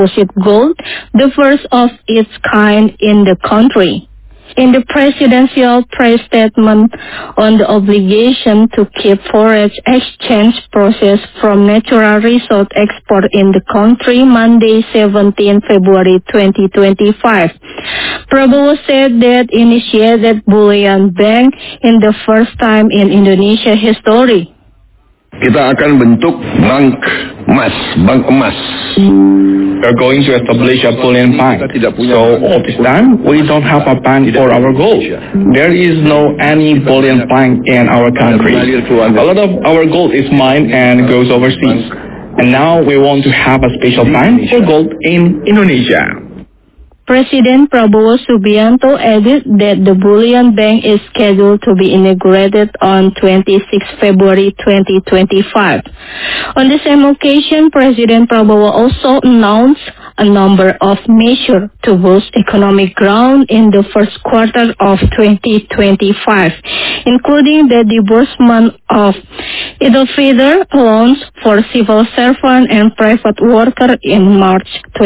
deposit gold, the first of its kind in the country. In the presidential press statement on the obligation to keep foreign exchange process from natural resource export in the country Monday 17 February 2025, Prabowo said that initiated bullion bank in the first time in Indonesia history. Kita akan bentuk bank emas. We're going to establish a bullion bank. So all this time, we don't have a bank for our gold. There is no any bullion bank in our country. A lot of our gold is mined and goes overseas. And now we want to have a special bank for gold in Indonesia. President Prabowo Subianto added that the bullion bank is scheduled to be inaugurated on 26 February 2025. On the same occasion, President Prabowo also announced a number of measures to boost economic growth in the first quarter of 2025, including the disbursement of Idul Fitr loans for civil servants and private workers in March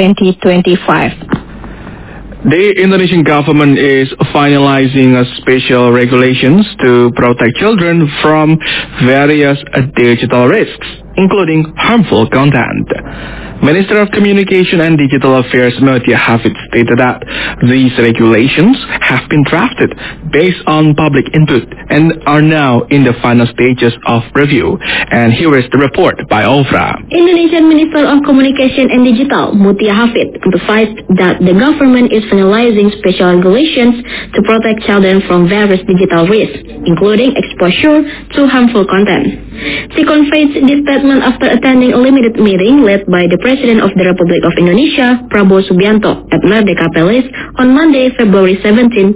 2025. The Indonesian government is finalizing special regulations to protect children from various digital risks, including harmful content. Minister of Communication and Digital Affairs Mutia Hafid stated that these regulations have been drafted based on public input and are now in the final stages of review. And here is the report by Ofra. Indonesian Minister of Communication and Digital Mutia Hafid emphasized that the government is finalizing special regulations to protect children from various digital risks, including exposure to harmful content. She conveyed this statement after attending a limited meeting led by the President of the Republic of Indonesia, Prabowo Subianto, at Merdeka Palace on Monday, February 17,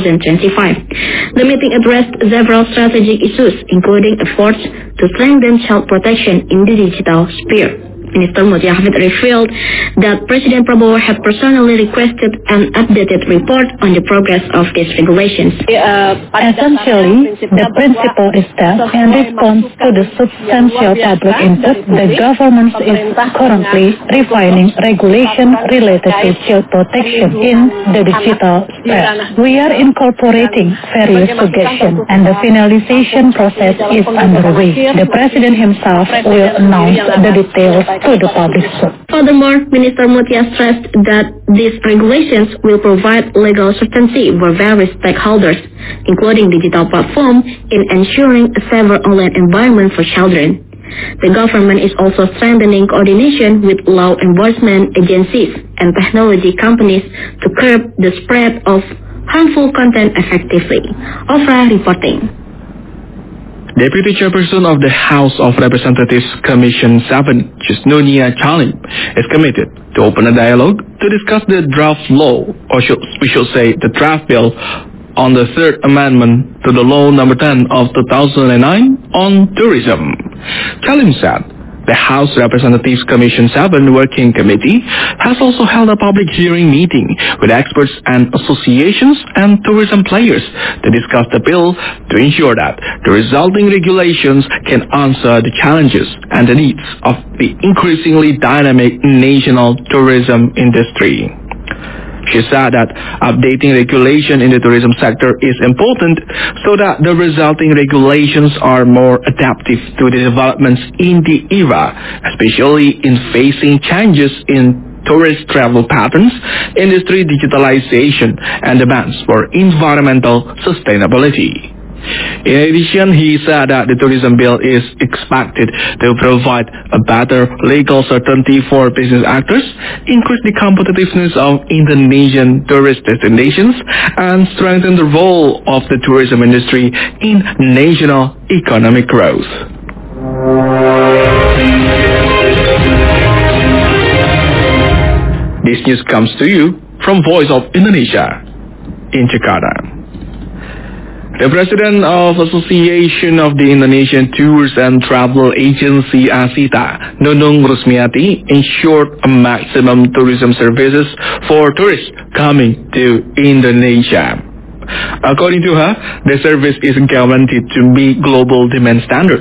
2025. The meeting addressed several strategic issues, including efforts to strengthen child protection in the digital sphere. Minister Mutia Hafid revealed that President Prabowo had personally requested an updated report on the progress of these regulations. Essentially, the principle is that in response to the substantial public input, the government is currently refining regulation related to child protection in the digital sphere. We are incorporating various suggestions and the finalization process is underway. The President himself will announce the details to the public soon. Furthermore, Minister Mutia stressed that these regulations will provide legal certainty for various stakeholders, including digital platforms, in ensuring a safer online environment for children. The government is also strengthening coordination with law enforcement agencies and technology companies to curb the spread of harmful content effectively. Ofra reporting. Deputy Chairperson of the House of Representatives Commission 7, Jusnunia Chalim, is committed to open a dialogue to discuss the draft law, or we should say the draft bill, on the Third Amendment to the Law No. 10 of 2009 on tourism. Chalim said the House Representatives Commission 7 Working Committee has also held a public hearing meeting with experts and associations and tourism players to discuss the bill to ensure that the resulting regulations can answer the challenges and the needs of the increasingly dynamic national tourism industry. She said that updating regulation in the tourism sector is important so that the resulting regulations are more adaptive to the developments in the era, especially in facing changes in tourist travel patterns, industry digitalization, and demands for environmental sustainability. In addition, he said that the tourism bill is expected to provide a better legal certainty for business actors, increase the competitiveness of Indonesian tourist destinations, and strengthen the role of the tourism industry in national economic growth. This news comes to you from Voice of Indonesia in Jakarta. The president of Association of the Indonesian Tours and Travel Agency ASITA, Nunung Rusmiati, ensured a maximum tourism services for tourists coming to Indonesia. According to her, the service is guaranteed to meet global demand standards.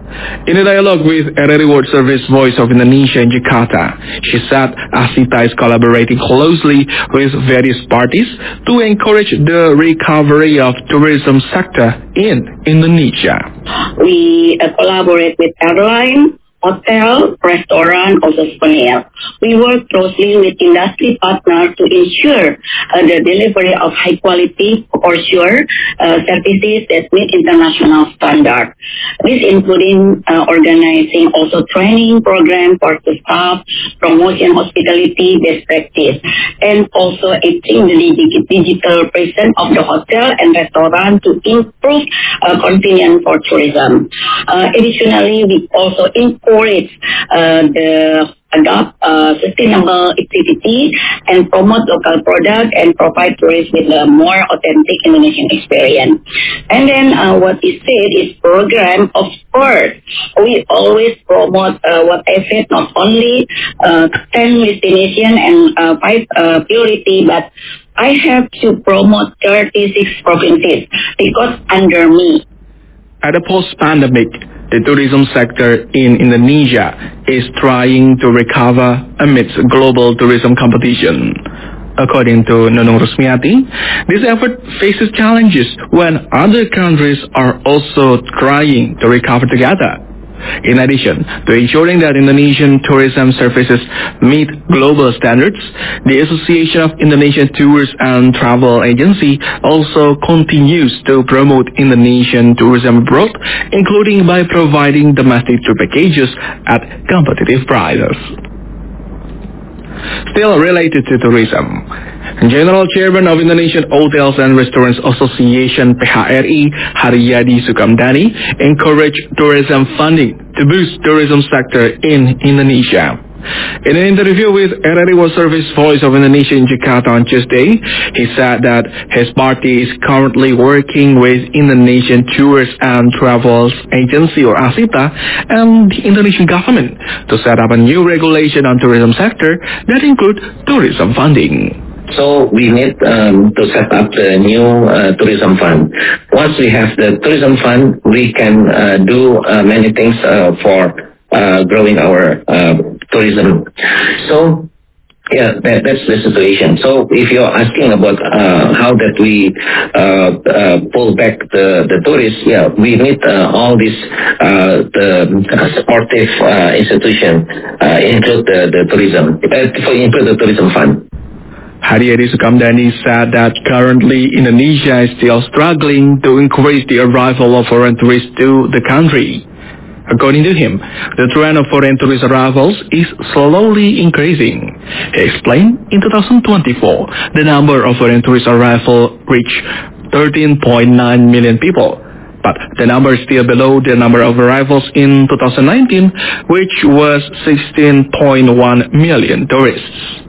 In a dialogue with RRI World Service Voice of Indonesia in Jakarta, she said Asita is collaborating closely with various parties to encourage the recovery of tourism sector in Indonesia. We collaborate with airline, hotel, restaurant, also souvenir. We work closely with industry partners to ensure the delivery of high quality, for sure, services that meet international standards. This including organizing also training program for the staff, promotion hospitality best practice, and also aiding the digital presence of the hotel and restaurant to improve convenience for tourism. Additionally, we also encourage adopt sustainable activity and promote local product and provide tourists with a more authentic Indonesian experience. And then what is said is program, of course, we always promote what I said, not only 10 destination and 5 priority, but I have to promote 36 provinces because under me. At a post-pandemic, the tourism sector in Indonesia is trying to recover amidst global tourism competition. According to Nunung Rusmiati, this effort faces challenges when other countries are also trying to recover together. In addition to ensuring that Indonesian tourism services meet global standards, the Association of Indonesian Tours and Travel Agency also continues to promote Indonesian tourism abroad, including by providing domestic tour packages at competitive prices. Still related to tourism, General Chairman of Indonesian Hotels and Restaurants Association (PHRI) Haryadi Sukamdhani encouraged tourism funding to boost tourism sector in Indonesia. In an interview with RRI World Service Voice of Indonesia in Jakarta on Tuesday, he said that his party is currently working with Indonesian Tours and Travels Agency or ASITA and the Indonesian government to set up a new regulation on tourism sector that include tourism funding. So we need to set up the new tourism fund. Once we have the tourism fund, we can do many things for growing our tourism. So yeah, that's the situation. So if you're asking about how that we pull back the tourists, yeah, we need all these the supportive institution include the tourism, include the tourism fund. Haryadi Sukamdhani said that currently Indonesia is still struggling to increase the arrival of foreign tourists to the country. According to him, the trend of foreign tourist arrivals is slowly increasing. He explained in 2024, the number of foreign tourist arrivals reached 13.9 million people. But the number is still below the number of arrivals in 2019, which was 16.1 million tourists.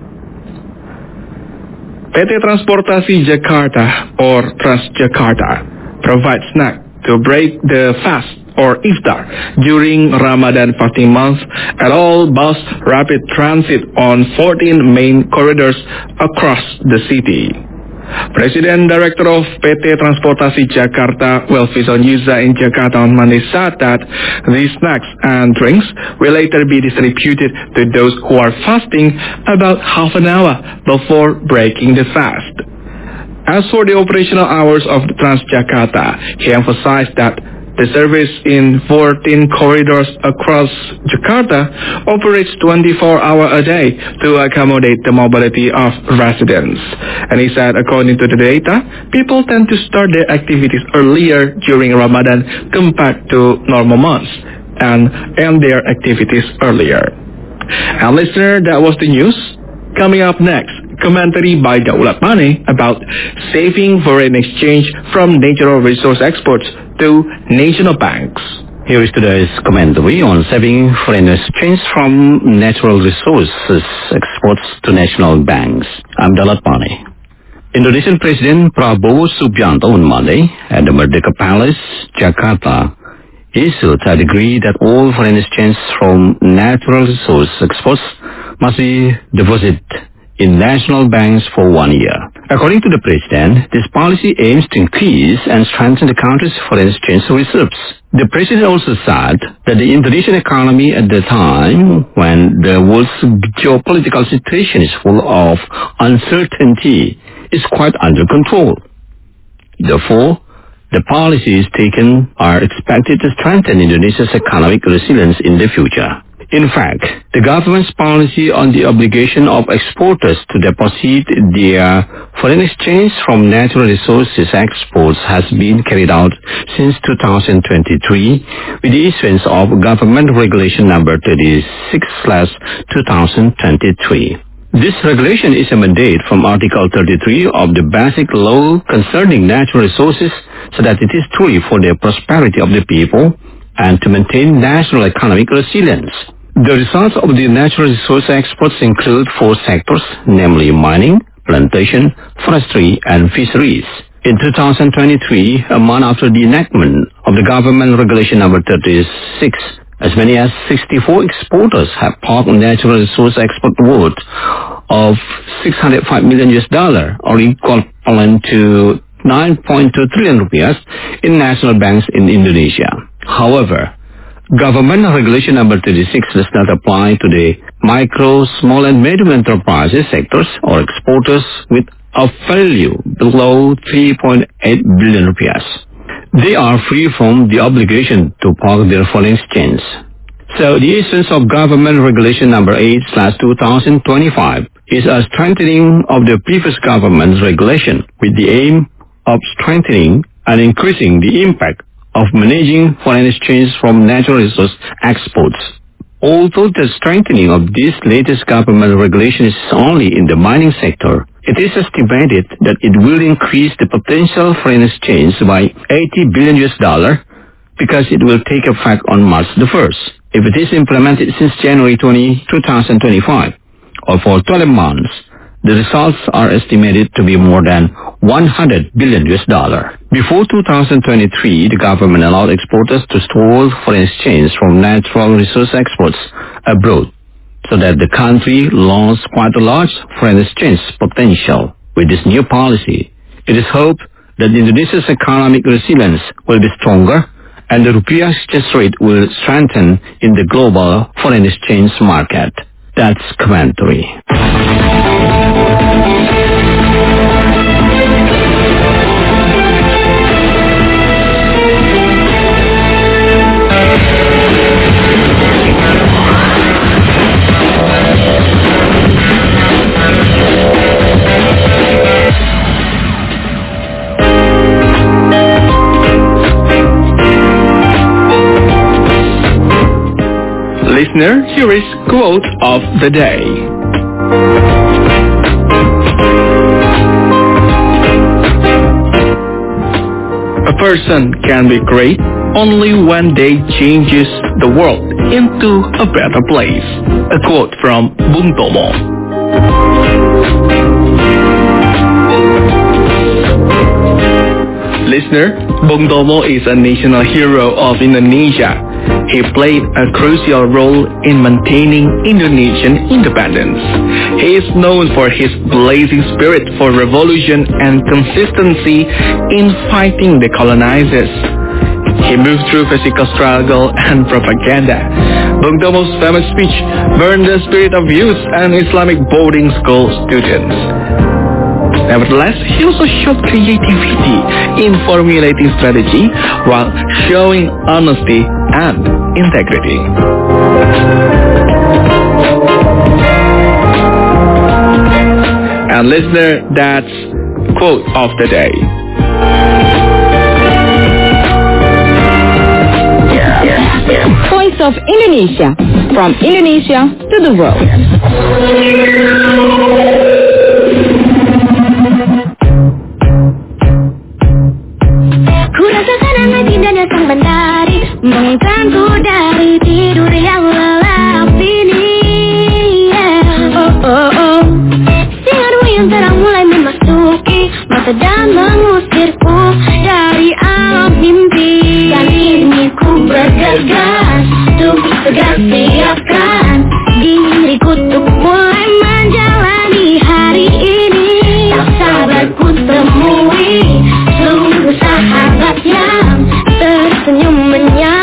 PT Transportasi Jakarta or Transjakarta provides snacks to break the fast or iftar during Ramadan fasting month at all bus rapid transit on 14 main corridors across the city. President Director of PT Transportasi Jakarta, Welfison Yuza in Jakarta on Monday said that these snacks and drinks will later be distributed to those who are fasting about half an hour before breaking the fast. As for the operational hours of Transjakarta, he emphasized that the service in 14 corridors across Jakarta operates 24 hours a day to accommodate the mobility of residents. And he said, according to the data, people tend to start their activities earlier during Ramadan compared to normal months and end their activities earlier. And listener, that was the news. Coming up next, commentary by Daulat Mane about saving foreign exchange from natural resource exports to national banks. Here is today's commentary on saving foreign exchange from natural resources exports to national banks. I'm Daulat Mane. Indonesian President Prabowo Subianto on Monday at the Merdeka Palace, Jakarta, issued a decree that all foreign exchange from natural resource exports must be deposited in national banks for 1 year. According to the president, this policy aims to increase and strengthen the country's foreign exchange reserves. The president also said that the Indonesian economy at the time when the world's geopolitical situation is full of uncertainty is quite under control. Therefore, the policies taken are expected to strengthen Indonesia's economic resilience in the future. In fact, the government's policy on the obligation of exporters to deposit their foreign exchange from natural resources exports has been carried out since 2023 with the issuance of Government Regulation Number 36/2023. This regulation is a mandate from Article 33 of the Basic Law concerning natural resources so that it is truly for the prosperity of the people and to maintain national economic resilience. The results of the natural resource exports include 4 sectors, namely mining, plantation, forestry, and fisheries. In 2023, a month after the enactment of the Government Regulation Number 36, as many as 64 exporters have parked natural resource export worth of $605 million or equivalent to 9.2 trillion rupiahs in national banks in Indonesia. However, Government Regulation Number 36 does not apply to the micro, small and medium enterprises sectors or exporters with a value below 3.8 billion rupiahs. They are free from the obligation to park their foreign exchange. So the essence of Government Regulation Number 8/2025 is a strengthening of the previous government's regulation with the aim of strengthening and increasing the impact of managing foreign exchange from natural resource exports. Although the strengthening of this latest government regulation is only in the mining sector, it is estimated that it will increase the potential foreign exchange by $80 billion because it will take effect on March the 1st. If it is implemented since January 2025 or for 12 months, the results are estimated to be more than $100 billion. Before 2023, the government allowed exporters to store foreign exchange from natural resource exports abroad, so that the country lost quite a large foreign exchange potential. With this new policy, it is hoped that Indonesia's economic resilience will be stronger and the rupiah exchange rate will strengthen in the global foreign exchange market. That's commentary. Listener, here is quote of the day. A person can be great only when they changes the world into a better place. A quote from Bung Tomo. Listener, Bung Tomo is a national hero of Indonesia. He played a crucial role in maintaining Indonesian independence. He is known for his blazing spirit for revolution and consistency in fighting the colonizers. He moved through physical struggle and propaganda. Bung Tomo's famous speech burned the spirit of youth and Islamic boarding school students. Nevertheless, he also showed creativity in formulating strategy while showing honesty and integrity. And listener, that's quote of the day. Voice of Indonesia, from Indonesia to the world. Mengangkatku dari tidur yang lelap ini. Sinarmu yang terang mulai memasuki mata dan mengusirku dari alam mimpi. Dan ini ku bergegas untuk segera siapkan diriku untuk mulai menjalani hari ini. Tak sabar ku temui seluruh sahabat yang tersenyum menyapa.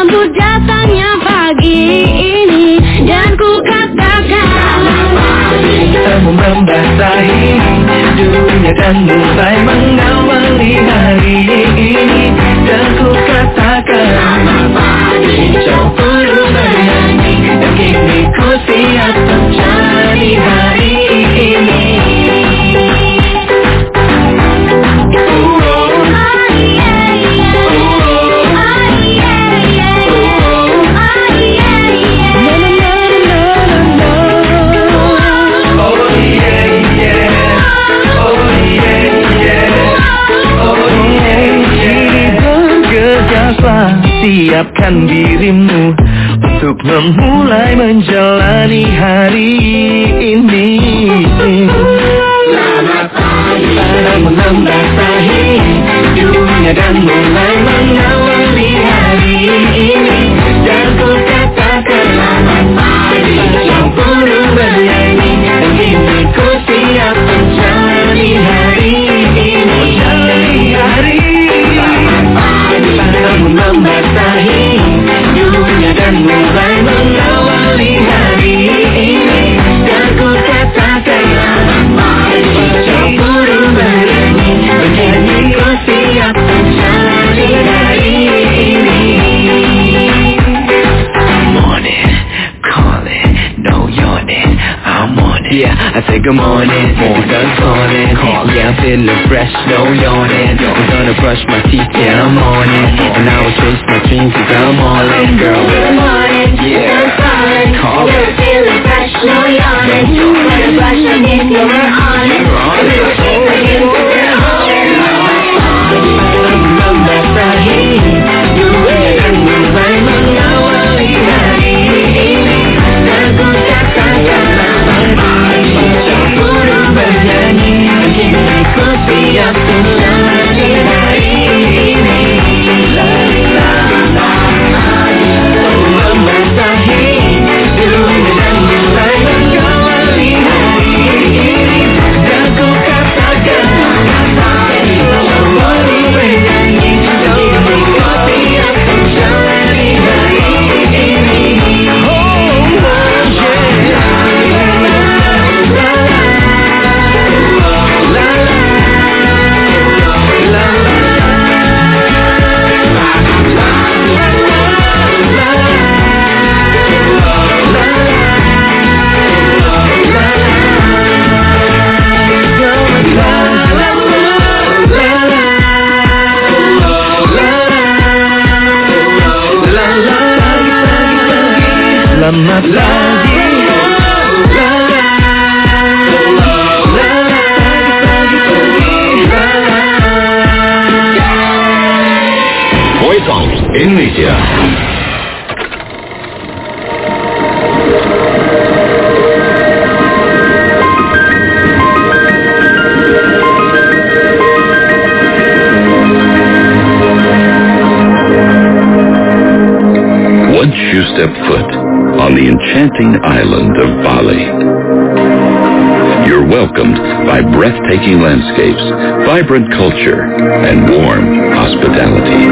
membasahi dunia dan mulai mengawali hari ini. Dan ku katakan selamat pagi, cemburu bernyanyi, dan kini ku siap menjalani hari ini. Siapkan dirimu untuk memulai menjalani hari ini. Selamat pagi, membasahi dunia dan mulai mengawali hari ini. Dan ku katakan selamat pagi, cemburu bernyanyi, dan kini ku siap menjalani hari ini. Menjalani hari ini. Selamat pagi, membasahi dunia dan mulai mengawali hari ini. Dan ku katakan selamat pagi, cemburu bernyanyi, dan kini ku siap menjalani hari ini. Morning, calling, no yawning, I'm on it. Yeah, I say good morning, sun's calling. Yeah, I'm feeling fresh, no yawning. I'm gonna brush my teeth, yeah, I'm on it. And I will chase my dreams cause I'm all in, girl. Good morning, sun's calling. Yeah, I'm feeling fresh, no yawning. I'm gonna brush my teeth, yeah, we're on it. And we will chase my dreams cause we're all in. Membasahi dunia dan mulai mengawali hari ini. Dan ku katakan selamat pagi, cemburu bernyanyi, dan kini ku siap menjalani hari ini. Membasahi dunia dan mulai mengawali hari ini. Dan ku katakan selamat pagi, cemburu bernyanyi, dan kini ku siap menjalani hari ini. Selamat pagi. Voice of Indonesia. Once you step foot on the enchanting island of Bali, you're welcomed by breathtaking landscapes, vibrant culture, and warm hospitality.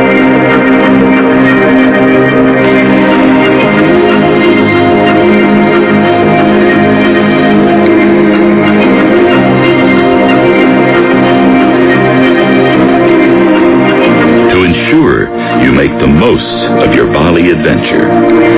To ensure you make the most of your Bali adventure,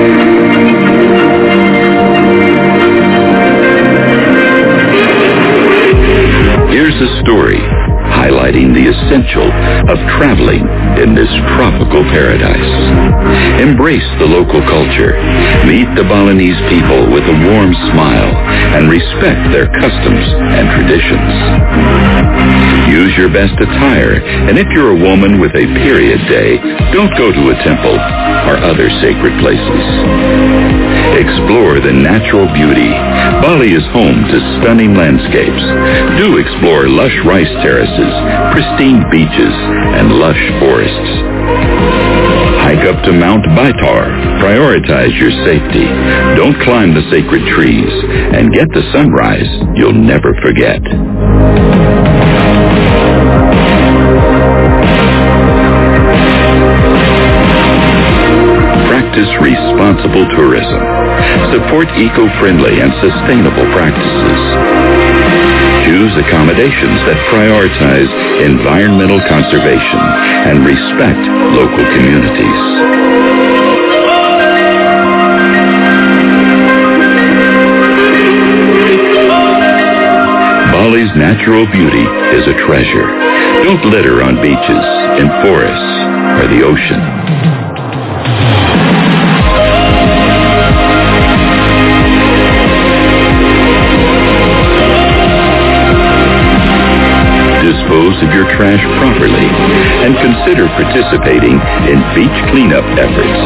here's a story highlighting the essential of traveling in this tropical paradise. Embrace the local culture. Meet the Balinese people with a warm smile and respect their customs and traditions. Use your best attire, and if you're a woman with a period day, don't go to a temple or other sacred places. Explore the natural beauty. Bali is home to stunning landscapes. Do explore lush rice terraces, pristine beaches, and lush forests. Hike up to Mount Baitar. Prioritize your safety. Don't climb the sacred trees, and get the sunrise you'll never forget. Practice responsible tourism. Support eco-friendly and sustainable practices. Choose accommodations that prioritize environmental conservation and respect local communities. Bali's natural beauty is a treasure. Don't litter on beaches, in forests, or the ocean. Dispose of your trash properly and consider participating in beach cleanup efforts.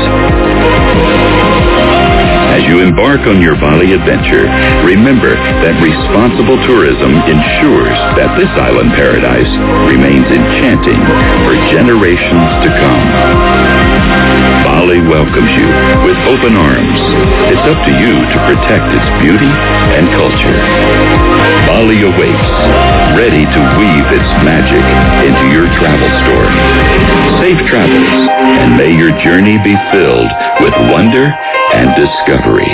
As you embark on your Bali adventure, remember that responsible tourism ensures that this island paradise remains enchanting for generations to come. Bali welcomes you with open arms. It's up to you to protect its beauty and culture. Bali awaits, ready to weave its magic into your travel story. Safe travels, and may your journey be filled with wonder and discovery.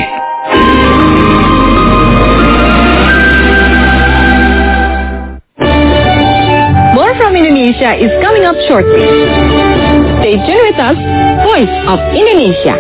More from Indonesia is coming up shortly. Stay tuned with us, Voice of Indonesia.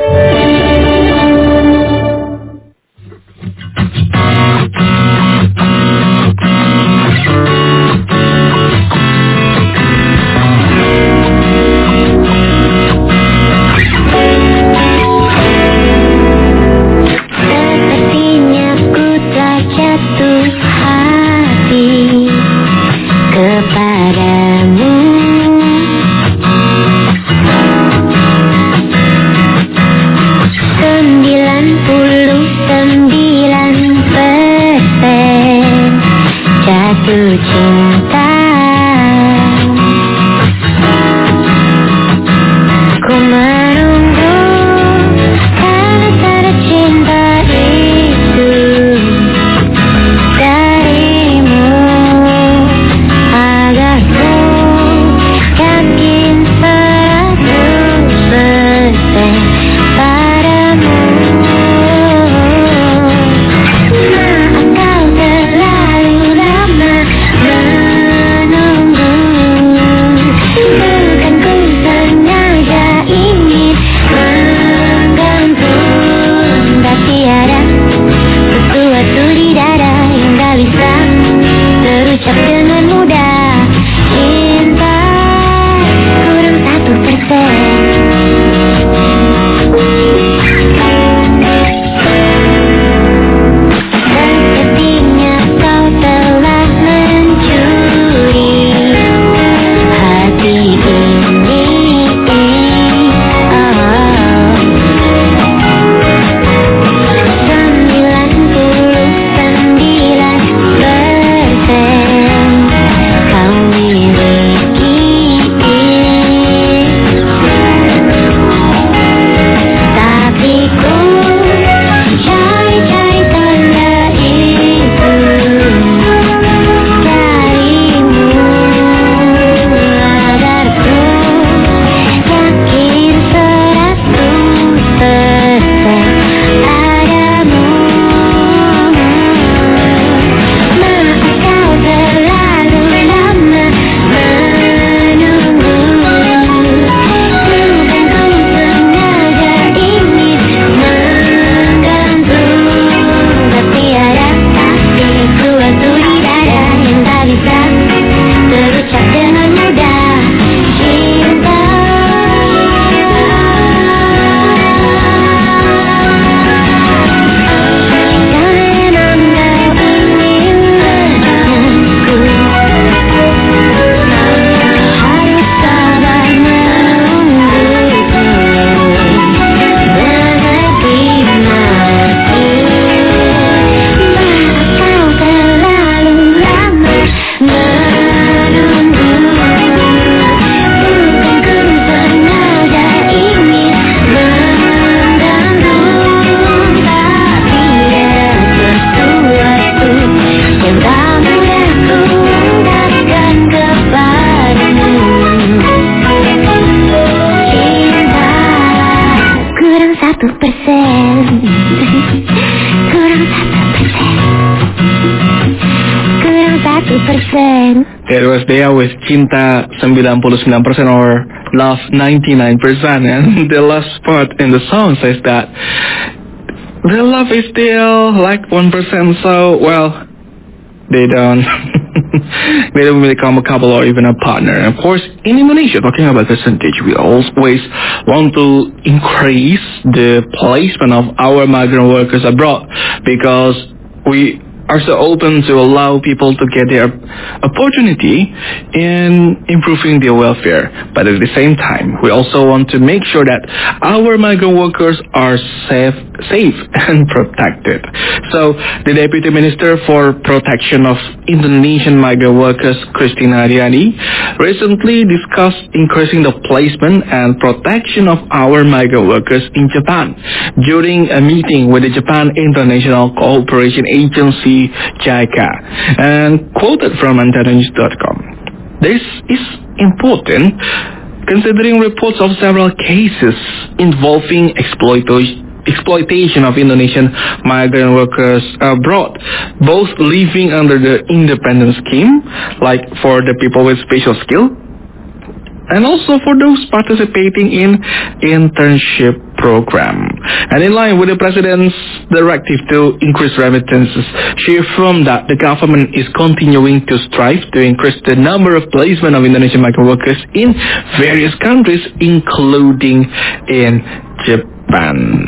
It was there with Cinta 99% or Love 99%, and the last part in the song says that the love is still like 1%, so well, they don't become a couple or even a partner. And of course, in Indonesia, talking about percentage, we always want to increase the placement of our migrant workers abroad because we are so open to allow people to get their opportunity in improving their welfare. But at the same time, we also want to make sure that our migrant workers are safe and protected. So the Deputy Minister for Protection of Indonesian Migrant Workers, Christina Ariani, recently discussed increasing the placement and protection of our migrant workers in Japan during a meeting with the Japan International Cooperation Agency, JICA, and quoted from AntanaNews.com. This is important considering reports of several cases involving exploitation of Indonesian migrant workers abroad, both living under the independent scheme, like for the people with special skill, and also for those participating in internship program. And in line with the President's directive to increase remittances, she affirmed that the government is continuing to strive to increase the number of placement of Indonesian migrant workers in various countries, including in Japan.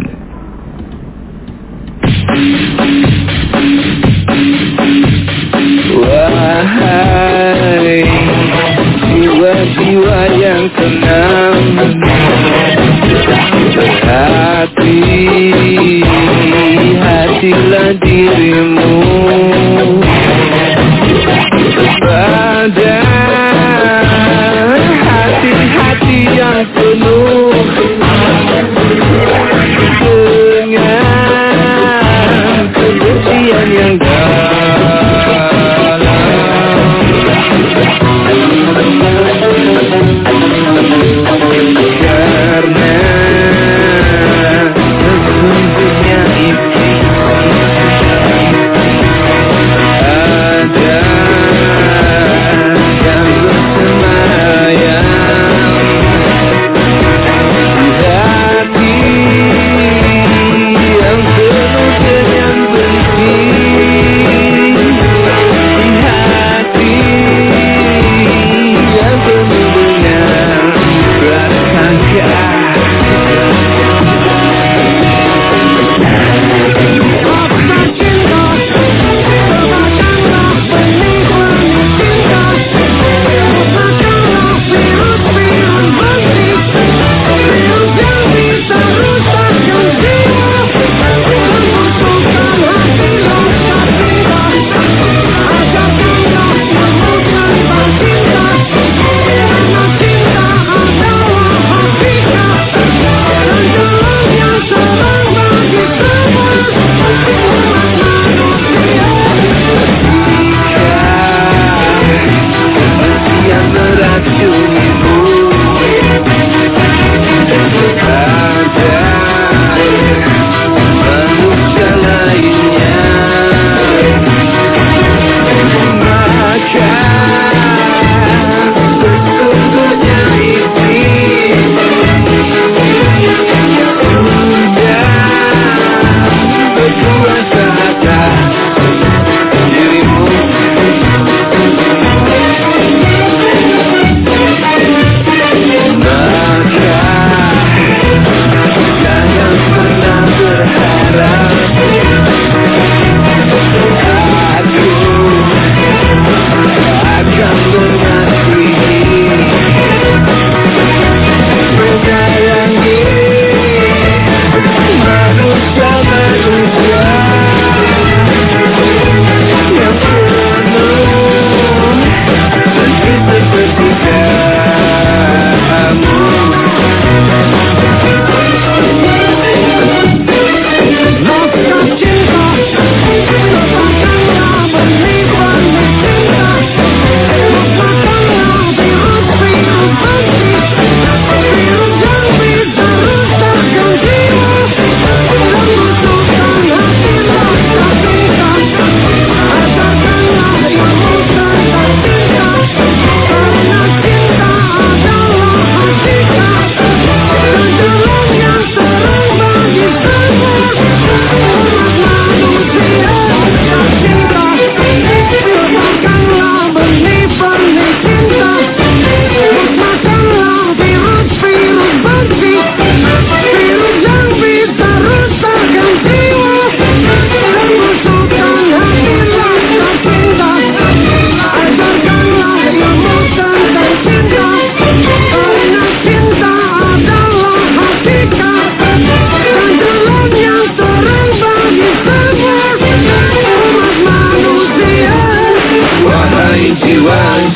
Wahai jiwa-jiwa yang tenang, hati-hatilah dirimu pada hati-hati yang penuh dengan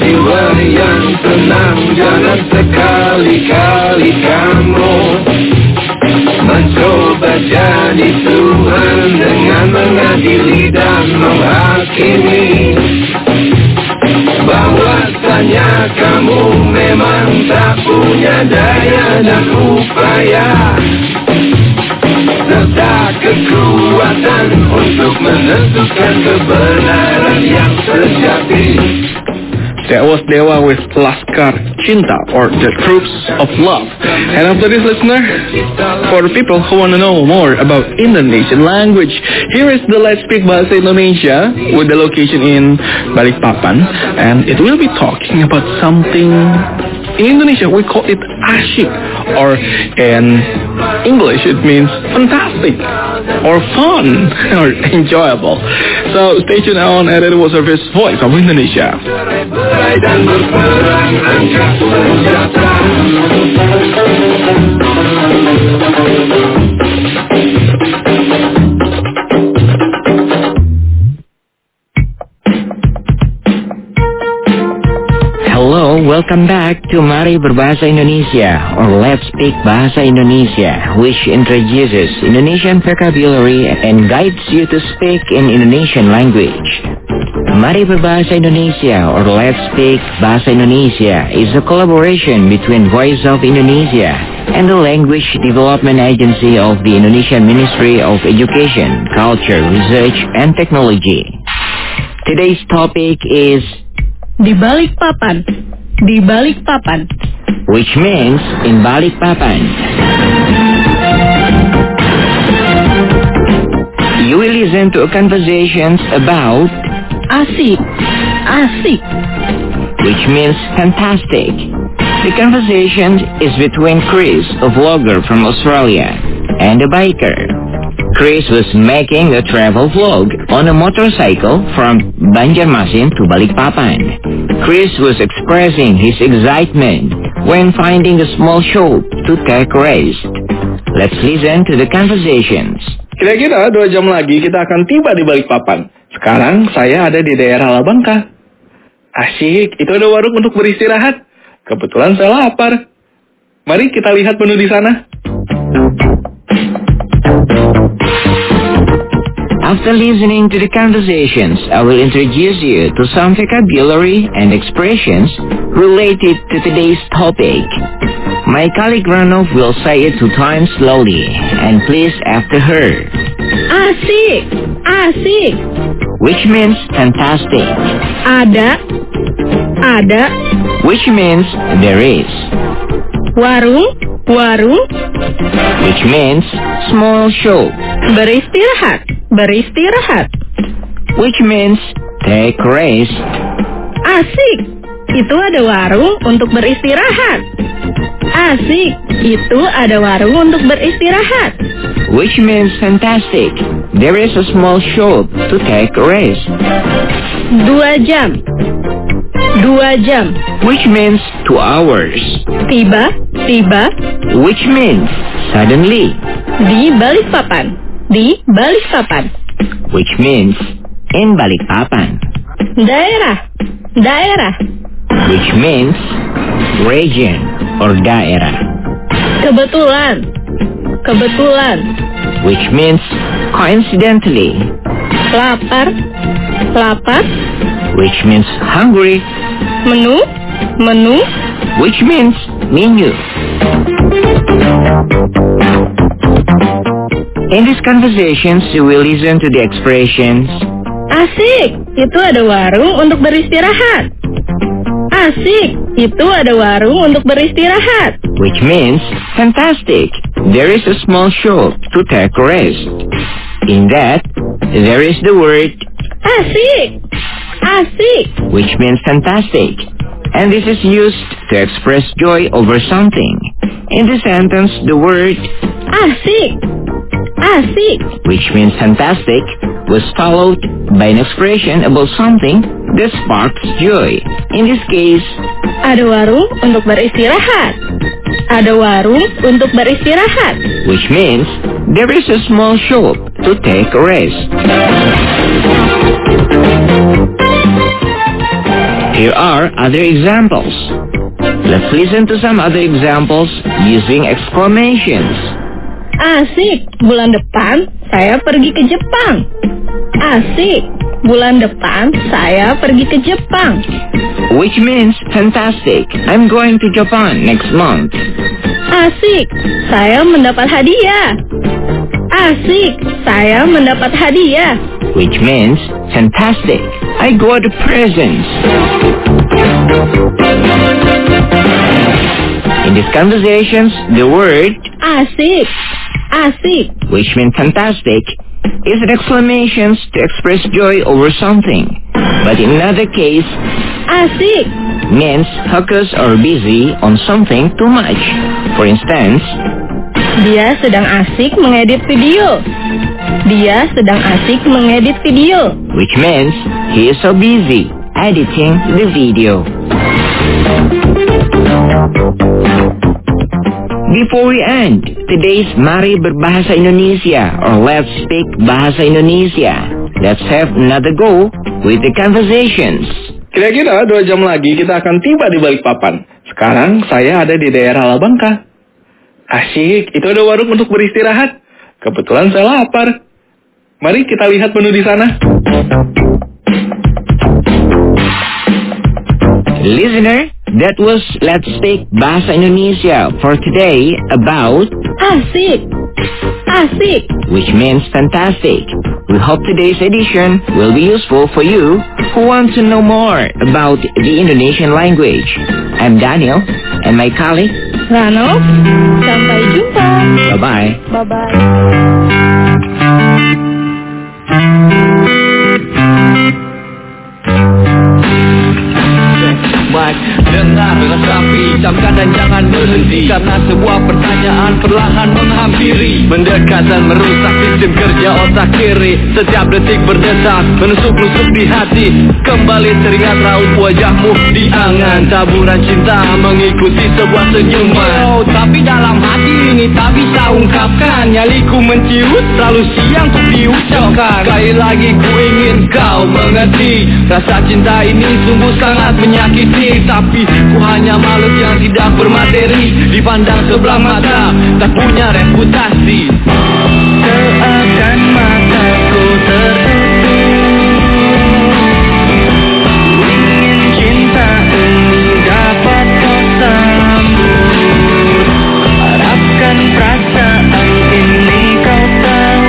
jiwa yang tenang. Jangan sekali-kali kamu mencoba jadi Tuhan dengan mengadili dan menghakimi bahwasanya kamu memang tak punya daya dan upaya serta kekuatan untuk menentukan kebenaran yang sejati. That was Dewa with Laskar Cinta, or the Troops of Love. And after this, listener, for the people who want to know more about Indonesian language, here is the Let's Speak Bahasa Indonesia with the location in Balikpapan, and it will be talking about something. In Indonesia, we call it asyik, or in English, it means fantastic, or fun, or enjoyable. So stay tuned on at Radio Service Voice of Indonesia. Hello, welcome back to Mari Berbahasa Indonesia, or Let's Speak Bahasa Indonesia, which introduces Indonesian vocabulary and guides you to speak in Indonesian language. Mari Berbahasa Indonesia, or Let's Speak Bahasa Indonesia, is a collaboration between Voice of Indonesia and the Language Development Agency of the Indonesian Ministry of Education, Culture, Research, and Technology. Today's topic is Di Balikpapan. Di Balikpapan. Which means in Balikpapan. You will listen to conversations about Asik. Asik. Which means fantastic. The conversation is between Chris, a vlogger from Australia, and a biker. Chris was making a travel vlog on a motorcycle from Banjarmasin to Balikpapan. Chris was expressing his excitement when finding a small shop to take rest. Let's listen to the conversations. Kira-kira 2 jam lagi kita akan tiba di Balikpapan. Sekarang saya ada di daerah Labangka. Asyik, itu ada warung untuk beristirahat. Kebetulan saya lapar. Mari kita lihat menu di sana. After listening to the conversations, I will introduce you to some vocabulary and expressions related to today's topic. My colleague Ranov will say it 2 times slowly, and please after her. Asik. Asik. Which means fantastic. Ada. Ada. Which means there is. Warung. Warung. Which means small shop. Beristirahat. Beristirahat. Which means take rest. Asik. Itu ada warung untuk beristirahat. Asik. Itu ada warung untuk beristirahat. Which means fantastic. There is a small shop to take rest. 2 jam. 2 jam. Which means 2 hours. Tiba. Tiba. Which means suddenly. Di Balikpapan. Di Balikpapan. Which means in Balikpapan. Daerah. Daerah. Which means region or daerah. Kebetulan. Kebetulan. Which means coincidentally. Lapar. Lapar. Which means hungry. Menu. Menu. Which means menu. In these conversations, you will listen to the expressions. Asik, itu ada warung untuk beristirahat. Asik, itu ada warung untuk beristirahat. Which means fantastic. There is a small shop to take rest. In that, there is the word asik. Asik. Which means fantastic. And this is used to express joy over something. In the sentence, the word asik. Asik. Which means fantastic was followed by an expression about something that sparks joy. In this case, ada warung untuk beristirahat. Ada warung untuk beristirahat. Which means there is a small shop to take rest. Here are other examples. Let's listen to some other examples using exclamations. Asik, bulan depan saya pergi ke Jepang. Asik, bulan depan saya pergi ke Jepang. Which means fantastic. I'm going to Japan next month. Asik, saya mendapat hadiah. Asik, saya mendapat hadiah. Which means fantastic. I got presents. In these conversations, the word asik, asik, which means fantastic, is an exclamation to express joy over something. But in another case, asik means focus or busy on something too much. For instance, dia sedang asik mengedit video. Dia sedang asik mengedit video. Which means he is so busy editing the video. Before we end today's Mari Berbahasa Indonesia or Let's Speak Bahasa Indonesia, let's have another go with the conversations. Kira-kira 2 jam lagi kita akan tiba di Balikpapan. Sekarang saya ada di daerah Labangka. Asyik, itu ada warung untuk beristirahat. Kebetulan saya lapar. Mari kita lihat menu di sana. Listener, that was Let's Speak Bahasa Indonesia for today about asik, asik, which means fantastic. We hope today's edition will be useful for you who want to know more about the Indonesian language. I'm Daniel and my colleague Rano. Sampai jumpa. Bye-bye. Bye-bye. Dengar rapi, camkan dan jangan berhenti, karena sebuah pertanyaan perlahan menghampiri, mendekat dan merusak sistem kerja otak kiri. Setiap detik berdetak, menusuk-nusuk di hati. Kembali teringat raut wajahmu di angan, taburan cinta mengikuti sebuah senyuman. Oh, tapi dalam hati ini tak bisa ungkapkan. Nyaliku menciut, terlalu siang untuk diucapkan. Sekali lagi ku ingin kau mengerti, rasa cinta ini sungguh sangat menyakiti. Tapi ku hanya makhluk yang tidak bermateri, dipandang sebelah mata, tak punya reputasi. Seakan mataku tertutup, ingin cinta ini dapat kau sambut. Harapkan perasaan ini kau tahu,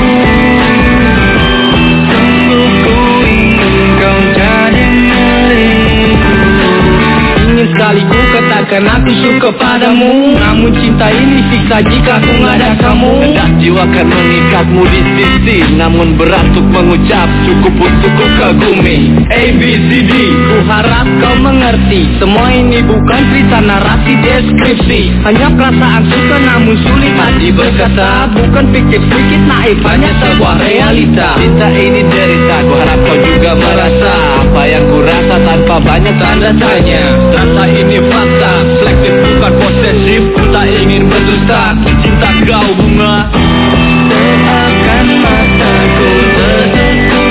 sungguh ku ingin kau jadi milikku. Ingin sekali ku katakan aku suka padamu, namun cinta ini siksa jika ku nggak ada kamu. Hendak jiwa kan mengikatmu di sisi, namun berat untuk mengucap, cukup untuk ku kagumi. ABCD, ku harap kau mengerti, semua ini bukan cerita narasi deskripsi, hanya perasaan suka namun sulit hati berkata. Bukan pikir sedikit naif, hanya sebuah realita. Cinta ini derita, ku harap kau juga merasa apa yang ku rasa tanpa banyak tanda tanya. Rasa ini fakta, selektif bukan posesif, ku tak ingin berdusta. Cinta kau bunga, seakan mataku tertutup,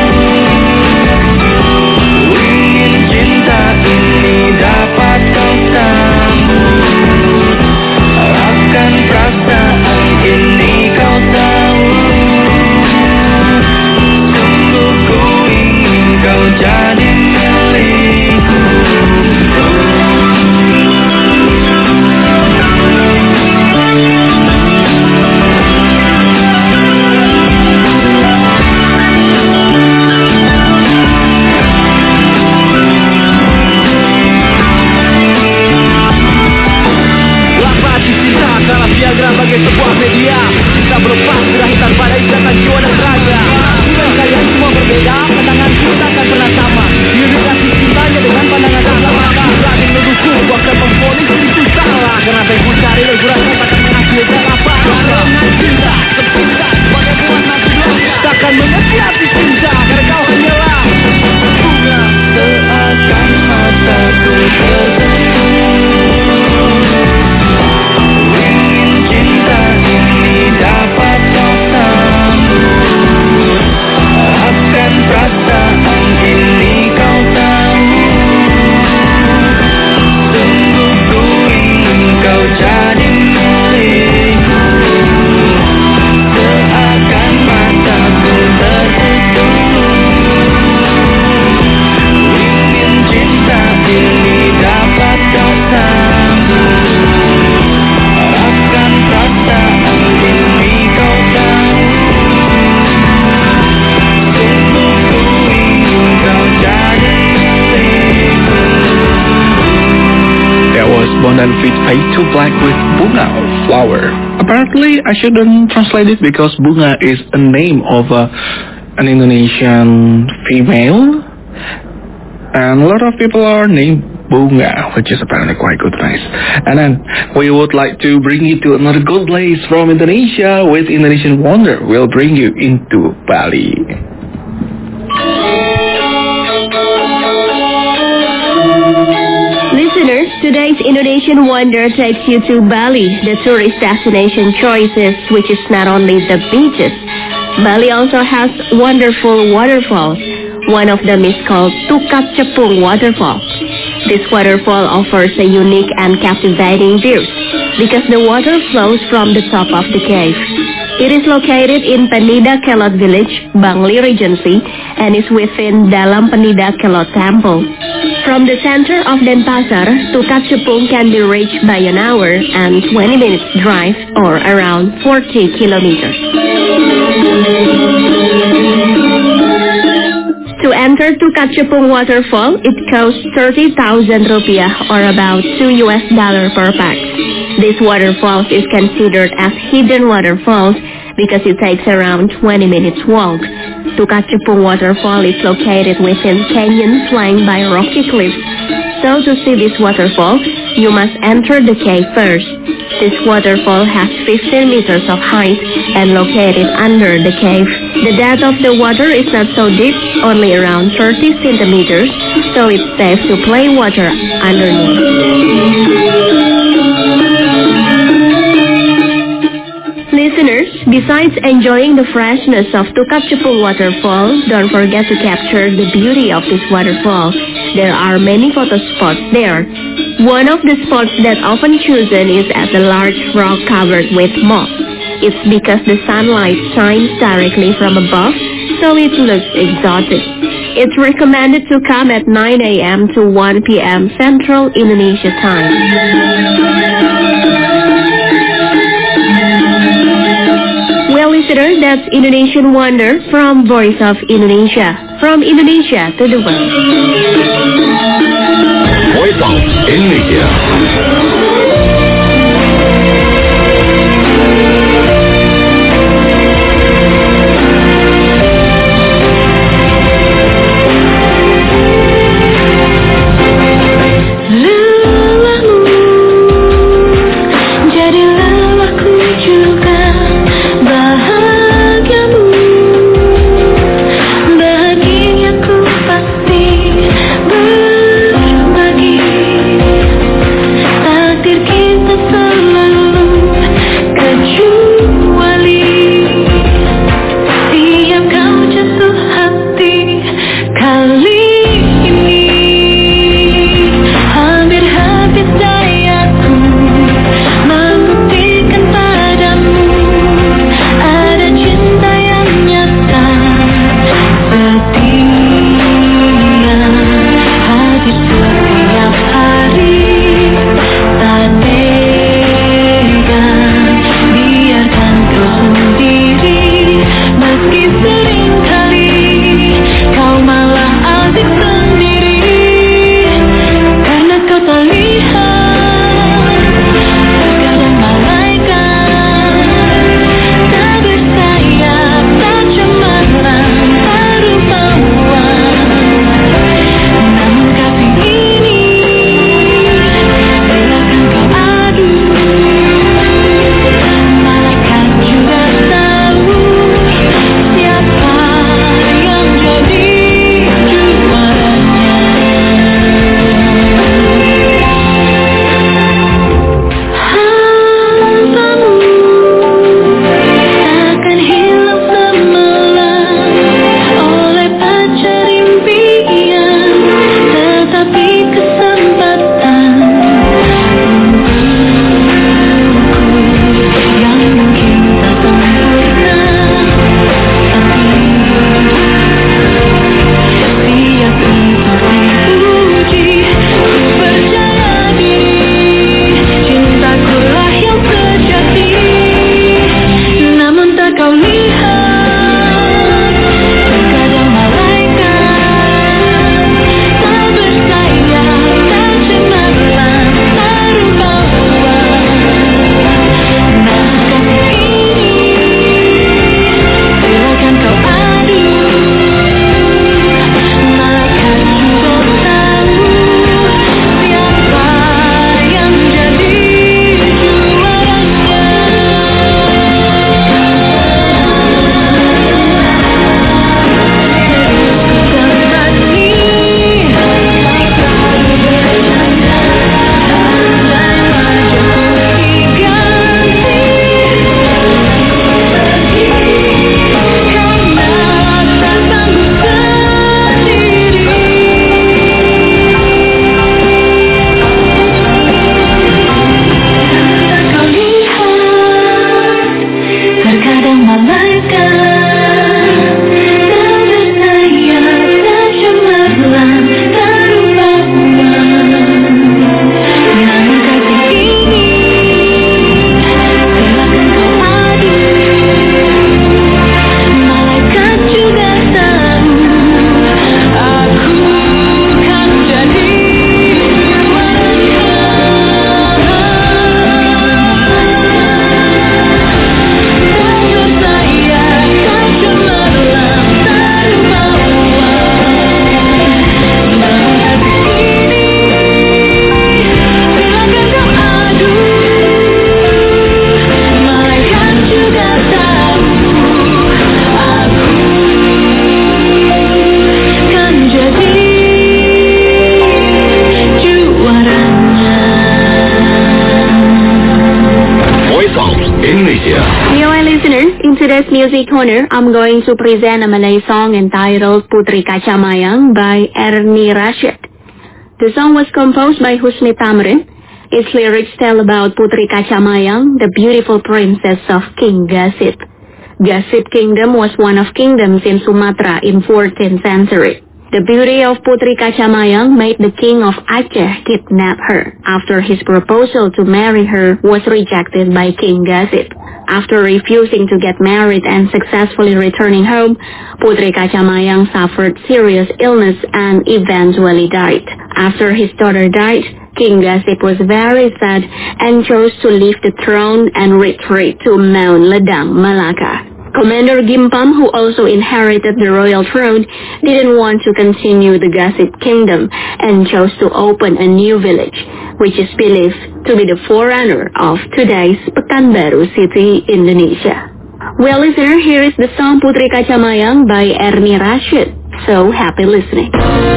ingin cinta ini dapat kau sambut. Harapkan perasaan ini kau tahu, sungguh ku ingin kau jadi milikku. fit fade to black with bunga, flower. Apparently, I shouldn't translate it because bunga is a name of an Indonesian female, and a lot of people are named Bunga, which is apparently quite good place. And then we would like to bring you to another good place from Indonesia with Indonesian Wonder. We'll bring you into Bali. Listeners, today's Indonesian Wonder takes you to Bali, the tourist destination choices, which is not only the beaches. Bali also has wonderful waterfalls. One of them is called Tukap Cepung Waterfall. This waterfall offers a unique and captivating view because the water flows from the top of the cave. It is located in Penida Kelot village, Bangli Regency, and is within Dalam Penida Kelot Temple. From the center of Denpasar, Tukap Cepung can be reached by an hour and 20 minutes drive or around 40 kilometers. To enter Tukap Cepung waterfall, it costs 30,000 rupiah or about $2 per pax. This waterfall is considered as hidden waterfalls because it takes around 20 minutes walk. Tukap Cepung waterfall is located within canyon flanked by rocky cliffs. So to see this waterfall, you must enter the cave first. This waterfall has 15 meters of height and located under the cave. The depth of the water is not so deep, only around 30 centimeters, so it's safe to play water underneath. Listeners, besides enjoying the freshness of Tukap Cepung waterfall, don't forget to capture the beauty of this waterfall. There are many photo spots there. One of the spots that often chosen is at a large rock covered with moss. It's because the sunlight shines directly from above, so it looks exotic. It's recommended to come at 9 a.m. to 1 p.m. Central Indonesia time. Well, listeners, that's Indonesian Wonder from Voice of Indonesia. From Indonesia to the world. Voice of Indonesia. Bahagiaku pasti berbagi. today's music corner, I'm going to present a Malay song entitled Putri Kacamayang by Ernie Rashid. The song was composed by Husni Tamrin. Its lyrics tell about Putri Kacamayang, the beautiful princess of King Gasip. Gasip Kingdom was one of kingdoms in Sumatra in 14th century. The beauty of Putri Kacamayang made the king of Aceh kidnap her after his proposal to marry her was rejected by King Gasip. After refusing to get married and successfully returning home, Putri Kacamayang suffered serious illness and eventually died. After his daughter died, King Gasip was very sad and chose to leave the throne and retreat to Mount Ledang, Malacca. Commander Gimpam, who also inherited the royal throne, didn't want to continue the Gasip kingdom and chose to open a new village, which is believed to be the forerunner of today's Pekanbaru City, Indonesia. Well, listener, here is the song Putri Kacamayang by Ernie Rashid. So happy listening.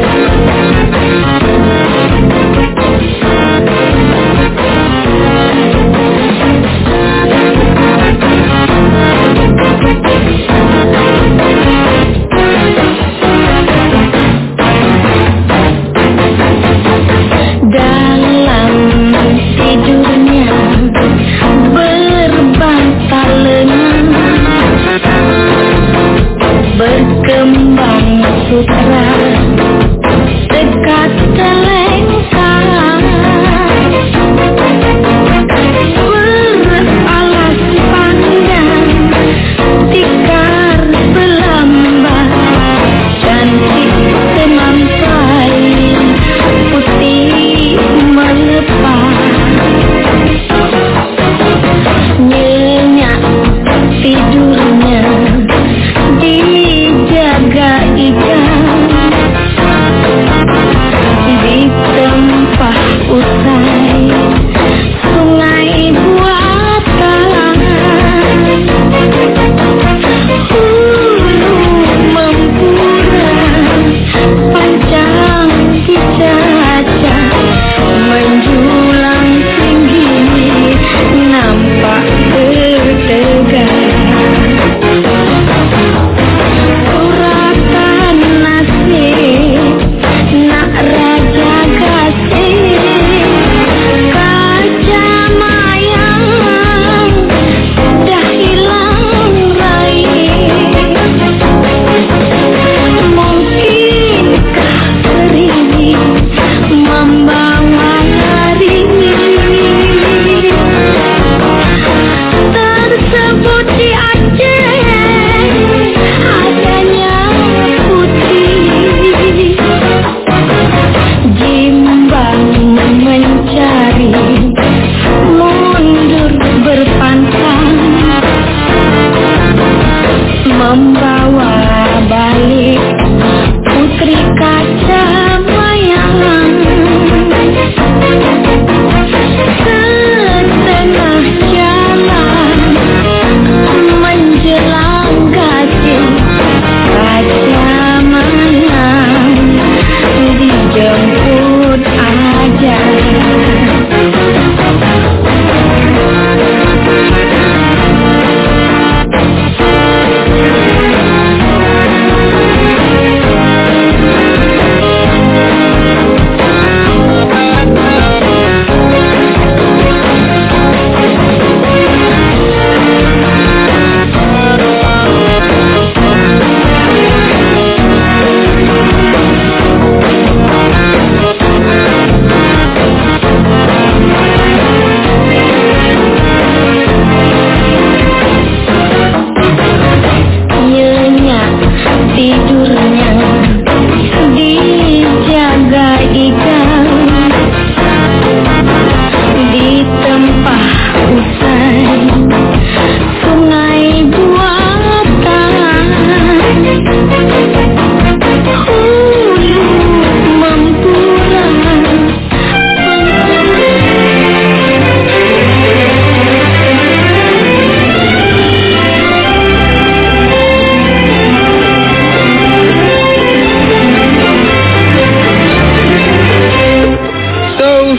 Dalam tidurnya berbantal lengan, berkembang sutra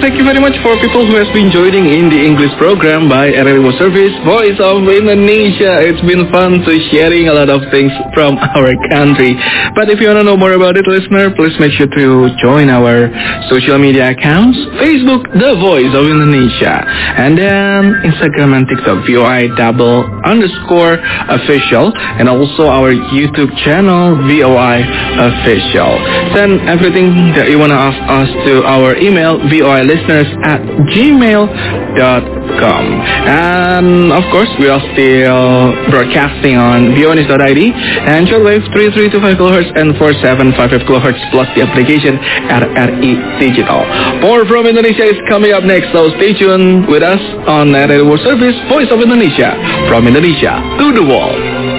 thank you very much for people who has been joining in the English program by RRI World Service, Voice of Indonesia. It's been fun to sharing a lot of things from our country. But if you want to know more about it, listener, please make sure to join our social media accounts, Facebook, The Voice of Indonesia, and then Instagram and TikTok, VOI_official, and also our YouTube channel, VOI Official. Send everything that you want to ask us to our email, voilisteners@gmail.com. And of course, we are still broadcasting on voinews.id and shortwave 3325 kHz and 4755 kHz plus the application RRI Digital. More from Indonesia is coming up next, so stay tuned with us on RRI World Service, Voice of Indonesia, from Indonesia to the world.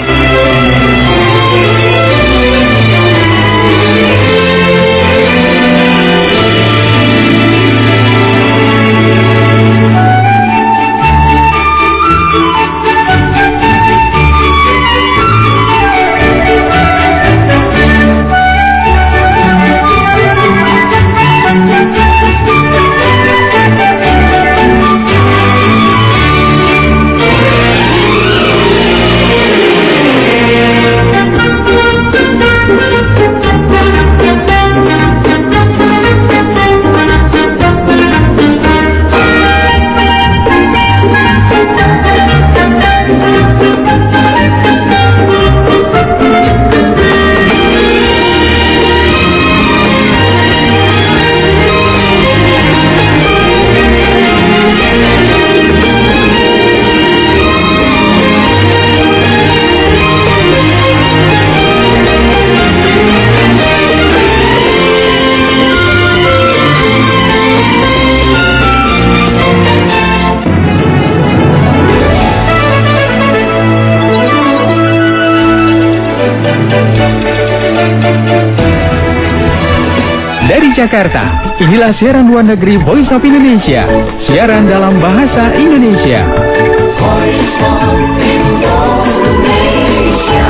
Jakarta, inilah siaran luar negeri Voice of Indonesia, siaran dalam bahasa Indonesia. Voice of Indonesia.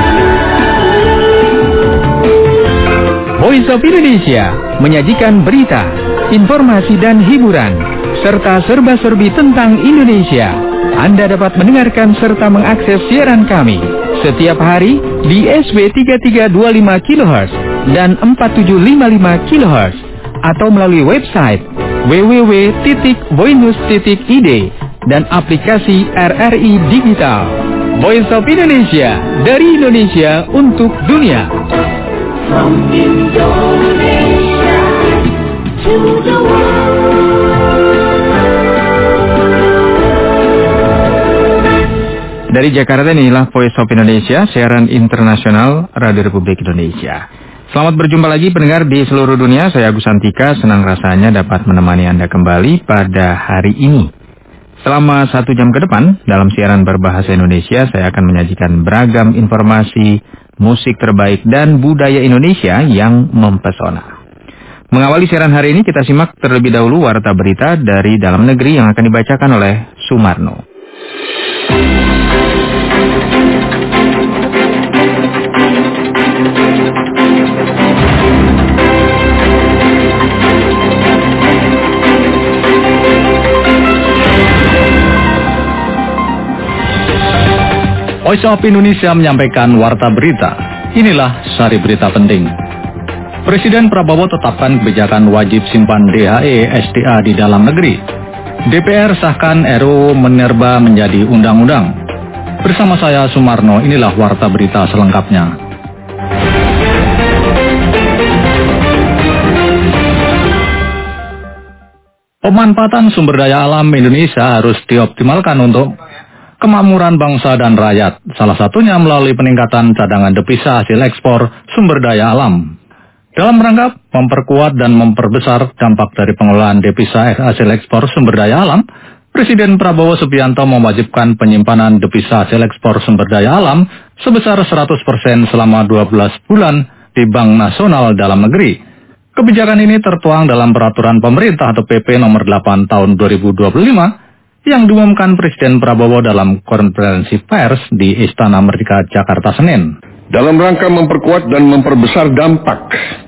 Voice of Indonesia menyajikan berita, informasi dan hiburan, serta serba-serbi tentang Indonesia. Anda dapat mendengarkan serta mengakses siaran kami setiap hari di SW 3325 kHz dan 4755 kHz atau melalui website www.voinews.id dan aplikasi RRI Digital. Voice of Indonesia, dari Indonesia untuk dunia. From Indonesia to the world. Dari Jakarta, inilah Voice of Indonesia, siaran internasional Radio Republik Indonesia. Selamat berjumpa lagi pendengar di seluruh dunia. Saya Agus Santika, senang rasanya dapat menemani Anda kembali pada hari ini. Selama 1 jam ke depan, dalam siaran berbahasa Indonesia, saya akan menyajikan beragam informasi, musik terbaik, dan budaya Indonesia yang mempesona. Mengawali siaran hari ini, kita simak terlebih dahulu warta berita dari dalam negeri yang akan dibacakan oleh Sumarno. Voice of Indonesia menyampaikan warta berita. Inilah sari berita penting. Presiden Prabowo tetapkan kebijakan wajib simpan DHE SDA di dalam negeri. DPR sahkan RUU Minerba menjadi undang-undang. Bersama saya Sumarno, inilah warta berita selengkapnya. Pemanfaatan sumber daya alam Indonesia harus dioptimalkan untuk kemakmuran bangsa dan rakyat, salah satunya melalui peningkatan cadangan devisa hasil ekspor sumber daya alam. Dalam rangka memperkuat dan memperbesar dampak dari pengelolaan devisa hasil ekspor sumber daya alam, Presiden Prabowo Subianto mewajibkan penyimpanan devisa hasil ekspor sumber daya alam sebesar 100% selama 12 bulan di Bank Nasional Dalam Negeri. Kebijakan ini tertuang dalam Peraturan Pemerintah atau PP nomor 8 tahun 2025 yang diumumkan Presiden Prabowo dalam konferensi pers di Istana Merdeka, Jakarta, Senin. Dalam rangka memperkuat dan memperbesar dampak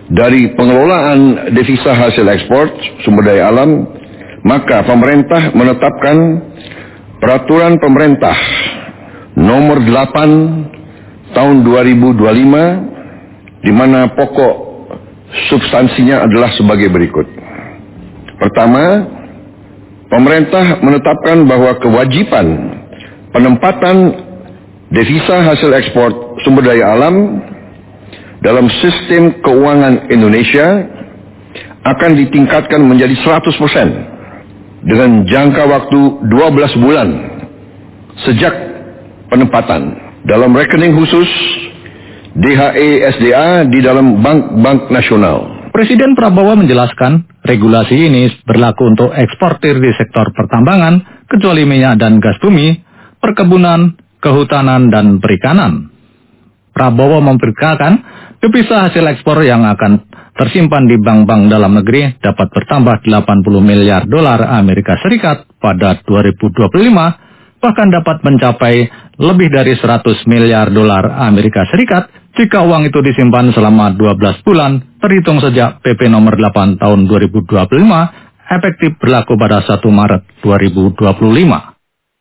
dari pengelolaan devisa hasil ekspor sumber daya alam, maka pemerintah menetapkan Peraturan Pemerintah Nomor 8 Tahun 2025, di mana pokok substansinya adalah sebagai berikut. Pertama, pemerintah menetapkan bahwa kewajiban penempatan devisa hasil ekspor sumber daya alam dalam sistem keuangan Indonesia akan ditingkatkan menjadi 100% dengan jangka waktu 12 bulan sejak penempatan dalam rekening khusus DHE SDA di dalam bank-bank nasional. Presiden Prabowo menjelaskan regulasi ini berlaku untuk eksportir di sektor pertambangan, kecuali minyak dan gas bumi, perkebunan, kehutanan, dan perikanan. Prabowo memperkirakan devisa hasil ekspor yang akan tersimpan di bank-bank dalam negeri dapat bertambah 80 miliar dolar Amerika Serikat pada 2025, bahkan dapat mencapai lebih dari 100 miliar dolar Amerika Serikat jika uang itu disimpan selama 12 bulan terhitung sejak PP nomor 8 tahun 2025 efektif berlaku pada 1 Maret 2025.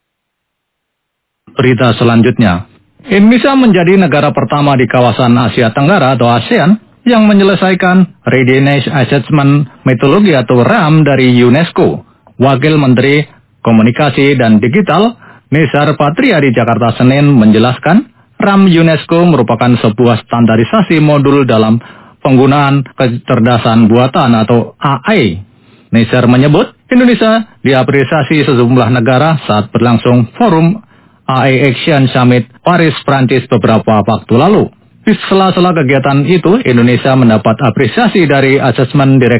Berita selanjutnya, Indonesia menjadi negara pertama di kawasan Asia Tenggara atau ASEAN yang menyelesaikan Readiness Assessment Methodology atau RAM dari UNESCO. Wakil Menteri Komunikasi dan Digital Nisar Patria di Jakarta Senin menjelaskan, RAM UNESCO merupakan sebuah standarisasi modul dalam penggunaan kecerdasan buatan atau AI. Nisar menyebut Indonesia diapresiasi sejumlah negara saat berlangsung forum AI Action Summit Paris, Prancis beberapa waktu lalu. Di sela-sela kegiatan itu, Indonesia mendapat apresiasi dari Asesmen Direktur